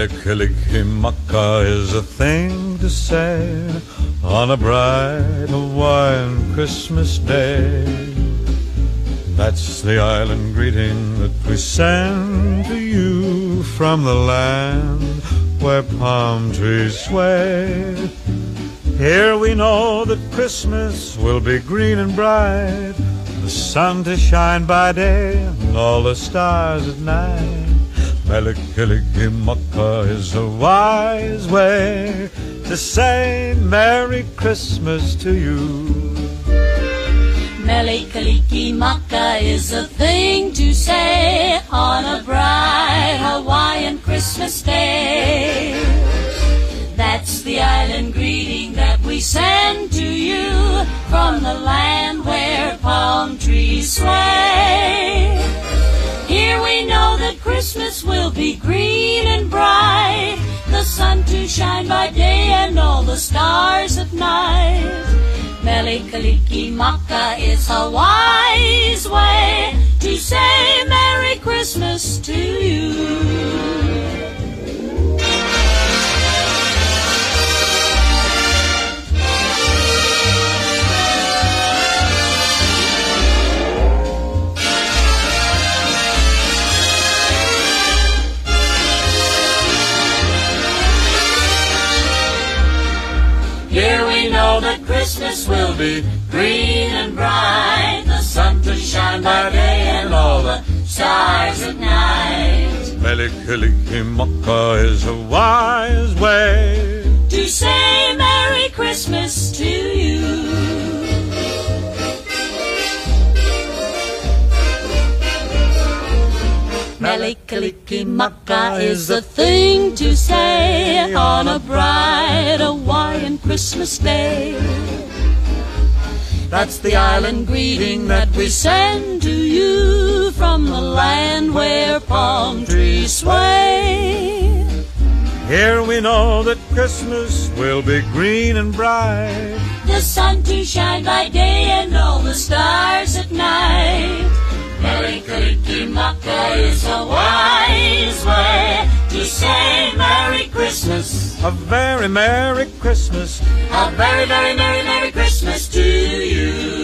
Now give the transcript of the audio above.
Mele Kalikimaka is a thing to say on a bright Hawaiian Christmas day. That's the island greeting that we send to you from the land where palm trees sway. Here we know that Christmas will be green and bright, the sun to shine by day and all the stars at night. Mele Kalikimaka is a wise way to say Merry Christmas to you. Mele Kalikimaka is a thing to say on a bright Hawaiian Christmas day. That's the island greeting that we send to you from the land where palm trees sway. Here we know that Christmas will be green and bright, the sun to shine by day and all the stars at night. Mele Kalikimaka is a wise way to say Merry Christmas to you. Here we know that Christmas will be green and bright, the sun to shine by day and all the stars at night. Mele Kalikimaka is a wise way to say Merry Christmas to you. Mele Kalikimaka is a thing to say on a bright Hawaiian Christmas day. That's the island greeting that we send to you from the land where palm trees sway. Here we know that Christmas will be green and bright, the sun to shine by day and all the stars at night. Mele Kalikimaka is a wise way to say Merry Christmas. A very Merry Christmas. A very, very Merry, Merry Christmas to you.